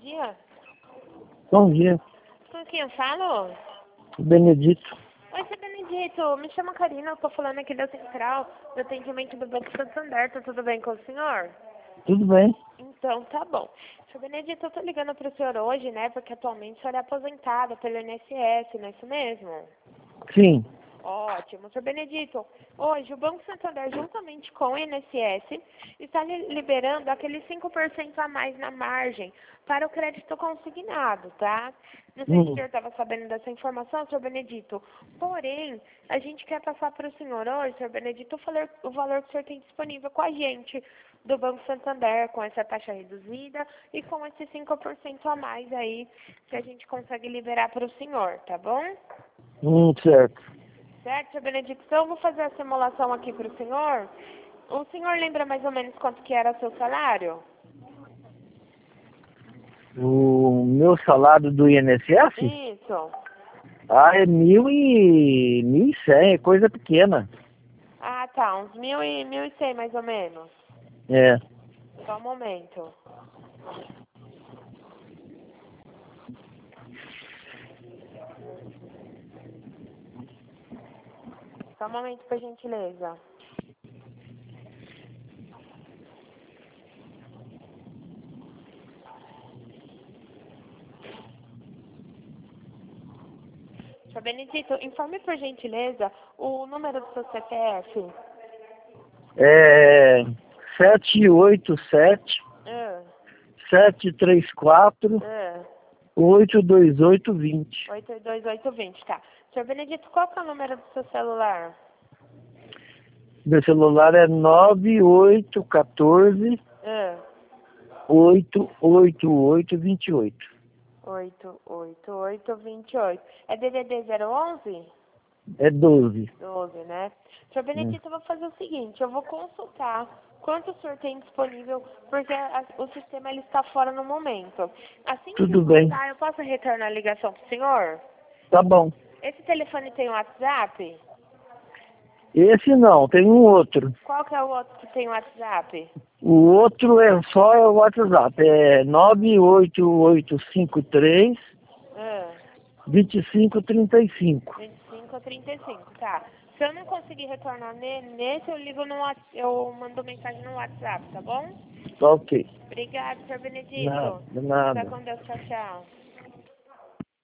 dia. Bom dia, Com quem eu falo? Benedito. Oi, seu Benedito. Me chamo Karina, eu tô falando aqui da Central, do atendimento do Banco Santander. Tá tudo bem com o senhor? Tudo bem? Então, tá bom. Seu Benedito, eu tô ligando pro senhor hoje, né? Porque atualmente o senhor é aposentado pelo INSS, não é isso mesmo? Sim. Ótimo. Seu Benedito, hoje o Banco Santander, juntamente com o INSS, está liberando aqueles 5% a mais na margem para o crédito consignado, tá? Não sei se o senhor estava sabendo dessa informação, senhor Benedito. Porém, a gente quer passar para o senhor hoje, senhor Benedito, o valor que o senhor tem disponível com a gente do Banco Santander, com essa taxa reduzida e com esses 5% a mais aí que a gente consegue liberar para o senhor, tá bom? Certo. Certo, seu Benedito? Então, eu vou fazer a simulação aqui para o senhor. O senhor lembra mais ou menos quanto que era o seu salário? O meu salário do INSS? Isso. É 1.100, é coisa pequena. Ah, tá. Uns 1.100 mais ou menos. É. Só um momento. Só um momento, por gentileza. Seu Benedito, informe por gentileza o número do seu CPF. É 787 Ah, 734 ah. 82820. 82820, tá. Senhor Benedito, qual que é o número do seu celular? Meu celular é 9814 Ah. 88828. 88828. É DDD 011? É 12. 12, né? Senhor Benedito, eu vou fazer o seguinte, eu vou consultar quanto o senhor tem disponível, porque o sistema ele está fora no momento. Assim que Tudo bem. voltar, eu posso retornar a ligação para o senhor? Tá bom. Esse telefone tem WhatsApp? Esse não, tem um outro. Qual que é o outro que tem WhatsApp? O outro é só o WhatsApp, é 98853 Ah, 2535. 25 ou 35, tá. Se eu não conseguir retornar nesse, eu ligo no WhatsApp, eu mando mensagem no WhatsApp, tá bom? Tá ok. Obrigada, senhor Nada, Benedito. Fica nada. com Deus, tchau, tchau.